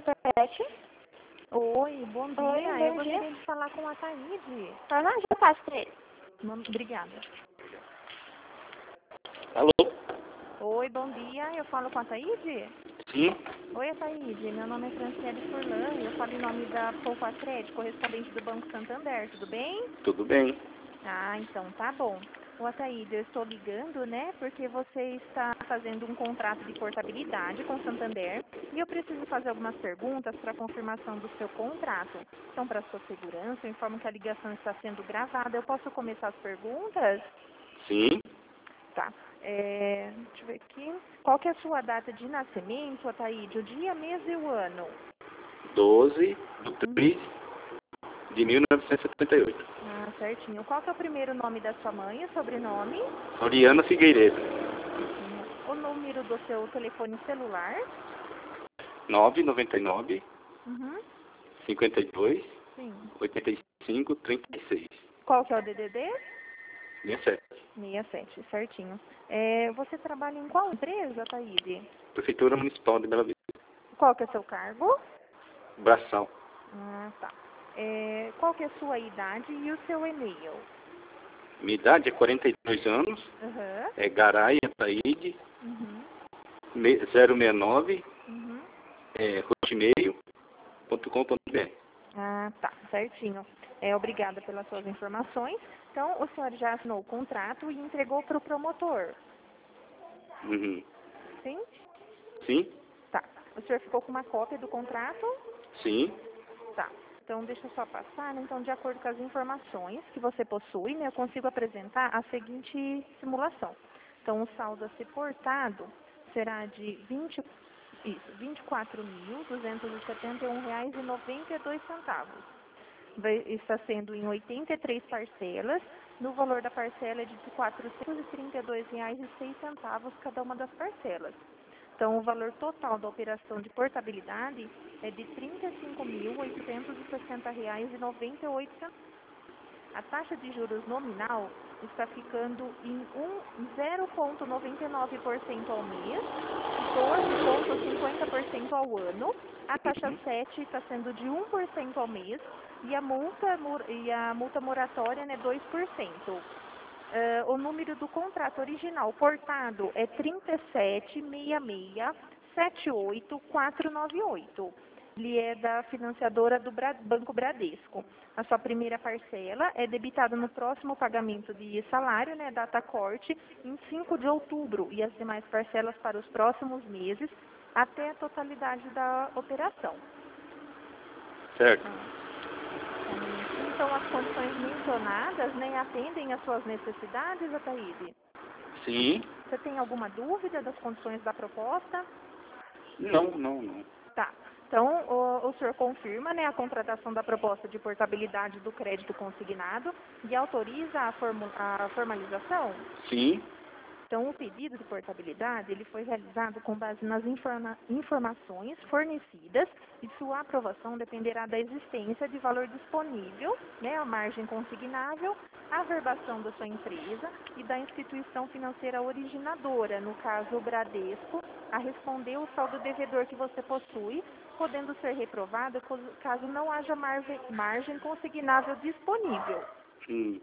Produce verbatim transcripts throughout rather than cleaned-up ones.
Pet. Oi, bom dia. Oi, Eu bom gostaria dia. de falar com a Taíde. Ah, não, já passo pra ele. Mam- Obrigada. Alô? Oi, bom dia. Eu falo com a Taíde? Sim? Oi, Taíde. Meu nome é Franciele Furlan e eu falo em nome da Poupa Crédito, correspondente do Banco Santander. Tudo bem? Tudo bem? Ah, então tá bom. Ô, Ataíde, eu estou ligando, né, porque você está fazendo um contrato de portabilidade com o Santander e eu preciso fazer algumas perguntas para confirmação do seu contrato. Então, para sua segurança, eu informo que a ligação está sendo gravada. Eu posso começar as perguntas? Sim? Tá. É, deixa eu ver aqui. Qual que é a sua data de nascimento, Ataíde? O dia, mês e o ano? doze de três de mil novecentos e setenta e oito. Ah, certinho. Qual que é o primeiro nome da sua mãe, o sobrenome? Oriana Figueiredo. O número do seu telefone celular? nove nove nove, Uhum. cinquenta e dois, Sim. oitenta e cinco, trinta e seis. Qual que é o D D D? sessenta e sete. sessenta e sete, certinho. É, você trabalha em qual empresa, Taíde? Prefeitura Municipal de Bela Vista. Qual que é o seu cargo? Bração. Ah, tá. É, qual que é a sua idade e o seu e-mail? Minha idade é quarenta e dois anos. Aham. É Garay Ataíde, Uhum. me- zero seis nove, Uhum. é, hotmail ponto com ponto br. Ah, tá, certinho. É, obrigada pelas suas informações. Então, o senhor já assinou o contrato e entregou para o promotor, Uhum. sim? Sim? Tá. O senhor ficou com uma cópia do contrato? Sim? Tá. Então, deixa eu só passar, né? Então, de acordo com as informações que você possui, né, eu consigo apresentar a seguinte simulação. Então, o saldo a ser portado será de vinte, isso, vinte e quatro mil duzentos e setenta e um reais e noventa e dois centavos. Vai- Está sendo em oitenta e três parcelas, no valor da parcela é de quatrocentos e trinta e dois reais e seis centavos cada uma das parcelas. Então, o valor total da operação de portabilidade é de trinta e cinco mil oitocentos e sessenta reais e noventa e oito centavos. A taxa de juros nominal está ficando em um- zero vírgula noventa e nove por cento ao mês, doze vírgula cinquenta por cento ao ano. A taxa sete está sendo de um por cento ao mês e a multa, mor- e a multa moratória é dois por cento. Eh, o número do contrato original portado é trinta e sete, sessenta e seis, setenta e oito, quatrocentos e noventa e oito. Ele é da financiadora do Bra- Banco Bradesco. A sua primeira parcela é debitada no próximo pagamento de salário, né, data corte, em cinco de outubro, e as demais parcelas para os próximos meses, até a totalidade da operação. Certo. Então, as condições mencionadas, né, atendem às suas necessidades, Ataíde? Sim? Você tem alguma dúvida das condições da proposta? Não, não, não. Tá. Então, o, o senhor confirma, né, a contratação da proposta de portabilidade do crédito consignado e autoriza a, formu- a formalização? Sim? Então, o pedido de portabilidade ele foi realizado com base nas informa- informações fornecidas e sua aprovação dependerá da existência de valor disponível, né, a margem consignável, a averbação da sua empresa e da instituição financeira originadora, no caso o Bradesco, a responder o saldo devedor que você possui, podendo ser reprovado caso não haja margem, margem consignável disponível. Hum.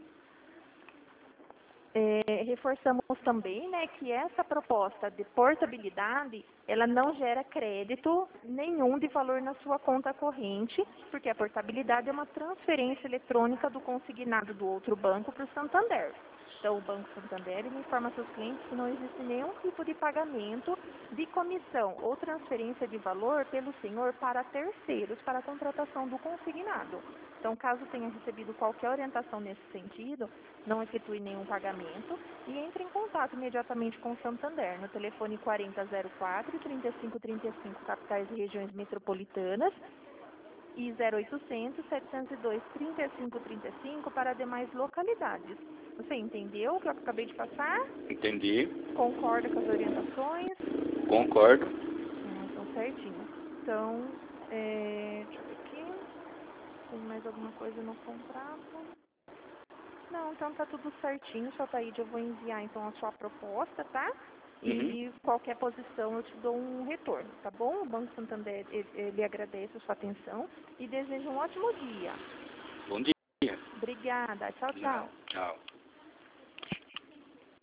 É, reforçamos também, né, que essa proposta de portabilidade, ela não gera crédito nenhum de valor na sua conta corrente, porque a portabilidade é uma transferência eletrônica do consignado do outro banco para o Santander. Então, o Banco Santander ele informa seus clientes que não existe nenhum tipo de pagamento de comissão ou transferência de valor pelo senhor para terceiros para a contratação do consignado. Então, caso tenha recebido qualquer orientação nesse sentido, não efetue nenhum pagamento e entre em contato imediatamente com o Santander no telefone quarenta zero quatro, trinta e cinco trinta e cinco, capitais e regiões metropolitanas, e zero oitocentos, setecentos e dois, trinta e cinco trinta e cinco para demais localidades. Você entendeu o que eu acabei de passar? Entendi. Concorda com as orientações? Concordo. Ah, então, certinho. Então, é, deixa eu ver aqui. Tem mais alguma coisa no contrato? Não, então tá tudo certinho, só Taíde, eu vou enviar então a sua proposta, tá? e uhum. qualquer posição eu te dou um retorno, tá bom? O Banco Santander, ele, ele agradece a sua atenção e deseja um ótimo dia. Bom dia. Obrigada. Tchau, tchau. Tchau.